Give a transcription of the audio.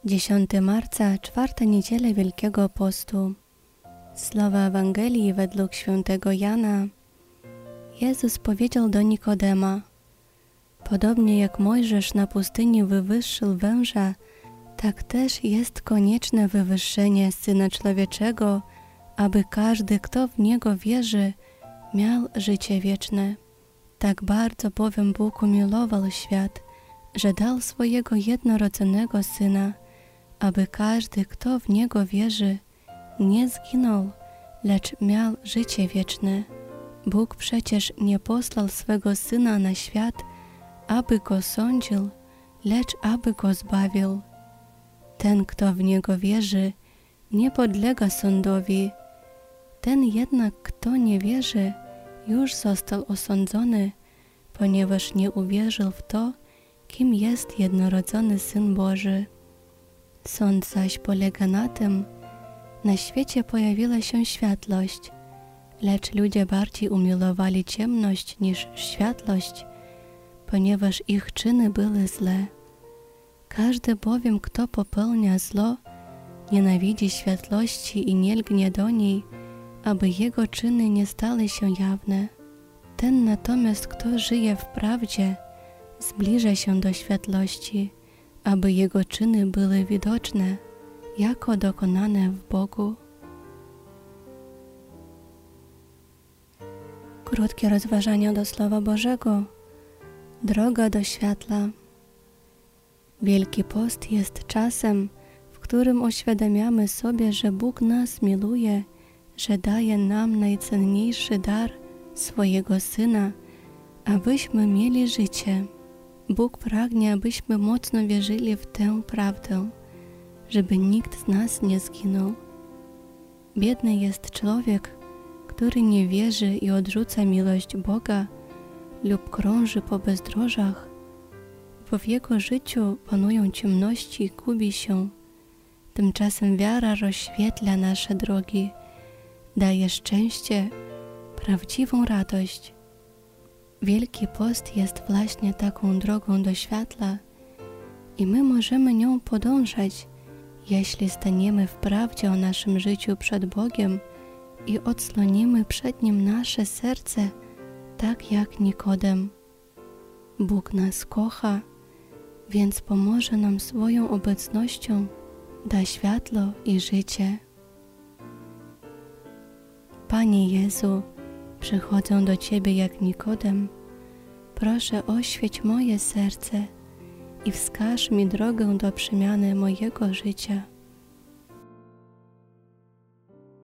10 marca, czwarta niedziela Wielkiego Postu. Słowa Ewangelii według świętego Jana. Jezus powiedział do Nikodema: podobnie jak Mojżesz na pustyni wywyższył węża, tak też jest konieczne wywyższenie Syna Człowieczego, aby każdy, kto w Niego wierzy, miał życie wieczne. Tak bardzo bowiem Bóg umiłował świat, że dał swojego jednorodzonego Syna, aby każdy, kto w Niego wierzy, nie zginął, lecz miał życie wieczne. Bóg przecież nie posłał swego Syna na świat, aby Go sądził, lecz aby Go zbawił. Ten, kto w Niego wierzy, nie podlega sądowi. Ten jednak, kto nie wierzy, już został osądzony, ponieważ nie uwierzył w to, kim jest jednorodzony Syn Boży. Sąd zaś polega na tym: na świecie pojawiła się światłość, lecz ludzie bardziej umiłowali ciemność niż światłość, ponieważ ich czyny były złe. Każdy bowiem, kto popełnia zło, nienawidzi światłości i nie lgnie do niej, aby jego czyny nie stały się jawne. Ten natomiast, kto żyje w prawdzie, zbliża się do światłości, aby jego czyny były widoczne, jako dokonane w Bogu. Krótkie rozważania do Słowa Bożego. Droga do światła. Wielki Post jest czasem, w którym uświadamiamy sobie, że Bóg nas miluje, że daje nam najcenniejszy dar, swojego Syna, abyśmy mieli życie. Bóg pragnie, abyśmy mocno wierzyli w tę prawdę, żeby nikt z nas nie zginął. Biedny jest człowiek, który nie wierzy i odrzuca miłość Boga lub krąży po bezdrożach, bo w jego życiu panują ciemności i gubi się. Tymczasem wiara rozświetla nasze drogi, daje szczęście, prawdziwą radość. Wielki Post jest właśnie taką drogą do światła i my możemy nią podążać, jeśli staniemy w prawdzie o naszym życiu przed Bogiem i odsłonimy przed Nim nasze serce, tak jak Nikodem. Bóg nas kocha, więc pomoże nam swoją obecnością, da światło i życie. Panie Jezu, przychodzę do Ciebie jak Nikodem. Proszę, oświeć moje serce i wskaż mi drogę do przemiany mojego życia.